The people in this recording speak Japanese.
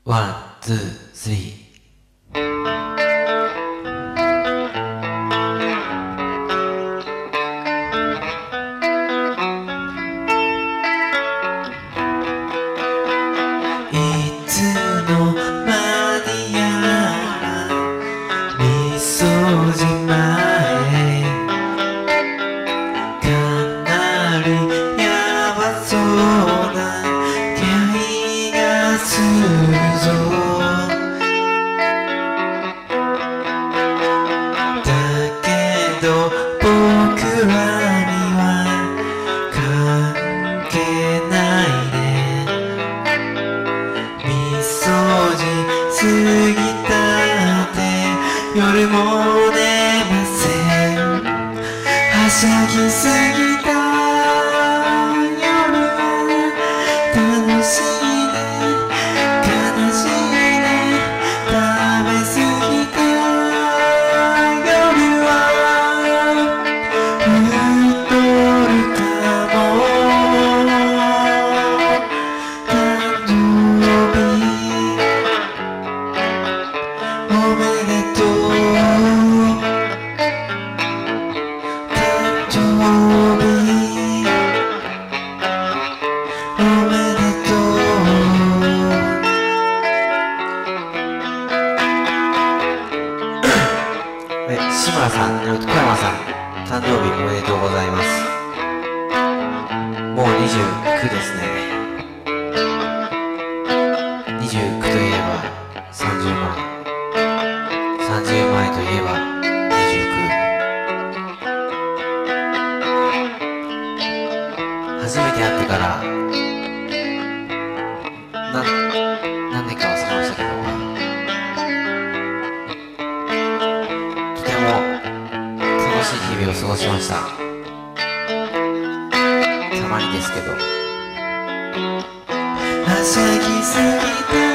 ワン、ツー、スリー。いつの間にやらみそじまへかなりやばそうな気配がするぞ。だけど僕らには関係ないね。みそじ過ぎたって夜も寝ません。はしゃぎすぎた夜は楽しいね悲しいね。食べすぎた夜は太るかも。誕生日おめでとう。誕生日おめでとう。志村さん、小山さん、誕生日おめでとうございます。もう29ですね。29といえば30万、30万円といえば29。初めて会ってから何年か忘れましたけど、とても楽しい日々を過ごしました。たまにですけど。はしゃぎすぎた